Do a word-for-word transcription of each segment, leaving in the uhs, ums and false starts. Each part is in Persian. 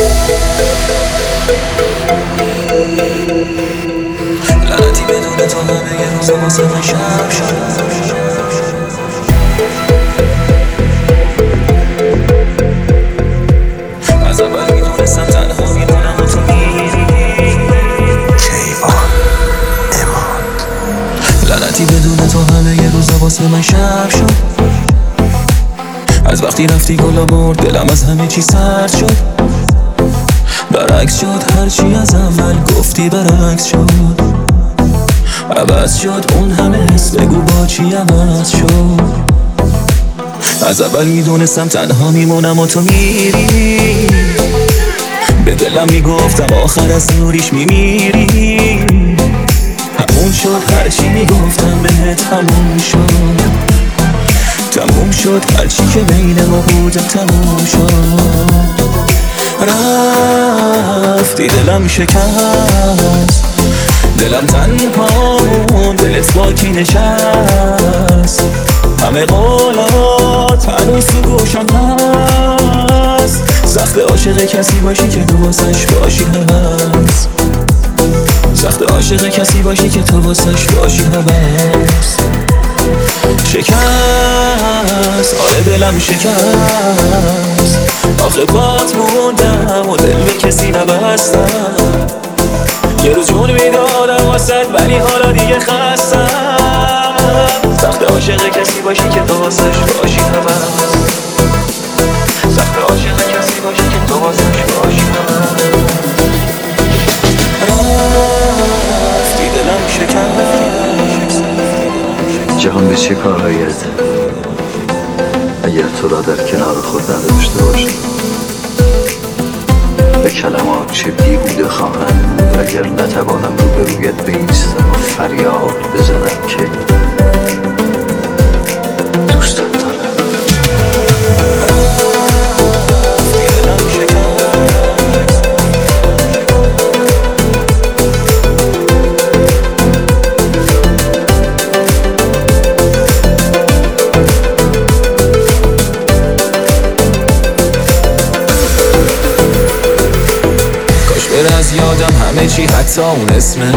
لعنتی بدون تو همه یه روز واسه من شب شد. از اول میدونستم تنها میمونم و تو میری. کیوان امان. لعنتی بدون تو همه یه روز واسه من شب شد. از وقتی رفتی گلا برد دلم از همه چی سرد شد. برعکس شد هرچی از اول گفتی برعکس شد. عوض شد اون همه حس بگو با چی عوض شد. از اول میدونستم تنها میمونم و تو میری. به دلم میگفتم آخر از نوریش میمیری. همون شد هرچی میگفتم بهت همون شد. تموم شد هرچی که بین ما بود تموم شد. رفتی دلم شکست. دلم تنها موند دلت با کی نشست. همه قولات هنوز تو گوشم هست. سخت عاشق کسی باشی که تو واسش باشی هست. سخت عاشق کسی باشی که تو واسش باشی هست. شکست آره دلم شکست. آخه بات موندم و دل به کسی نبستم. یه روز جون میدادم واسد ولی حالا دیگه خستم. سخت عاشق کسی باشی که تو واسش باشی هست. سخت عاشق کسی باشی که تو واسش باشی هست. رفتی دلم شکست. جهان به چه کارهایت اگر تو را در کنار خود نداشته باشم. به کلمات چه بیهوده خواهم بود اگر نتوانم رو به رویت بایستم و فریاد بزنم که دوستت دارم. از یادم همه چی حتی اون اسمه.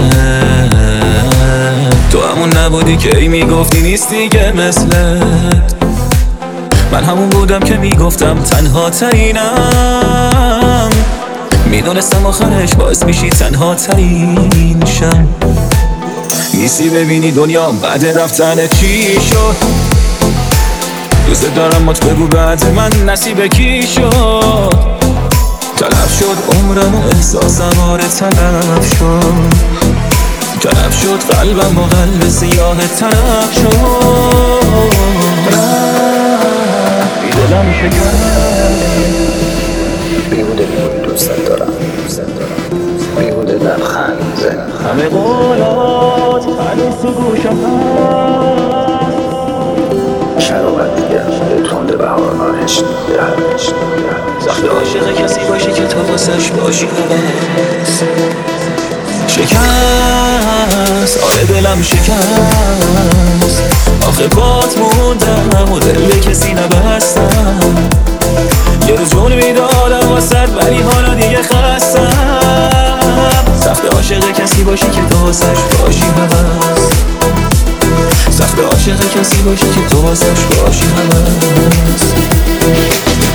تو همون نبودی که ای میگفتی نیستی که مثلت. من همون بودم که میگفتم تنها ترینم. میدونستم آخرش باعث میشی تنها ترین شم. نیستی ببینی دنیا بعد رفتن چی شد. دوست دارم مت بگو بعد من نصیب کی شد. تلف شد عمرم و احساسم آره تلف شد. تلف شد قلبم با قلب سیاه تلف شد. رفتی دلم شکست. بیهوده میگوی دوستت دارم. بیهوده لبخند زن. همه قولات هنوز تو گوشم هست. شرابت دیگر به تند بهار آهشت دهد. سخت عاشق کسی باشی که تو واسش باشی هست. شکست آره دلم شکست. آخه بات موندم و دل به کسی نبستم. یه روز جون میدادم واسد ولی حالا دیگه خستم. سخت عاشق کسی باشی که تو واسش باشی هست. سخت عاشق کسی باشی که تو واسش باشی هست.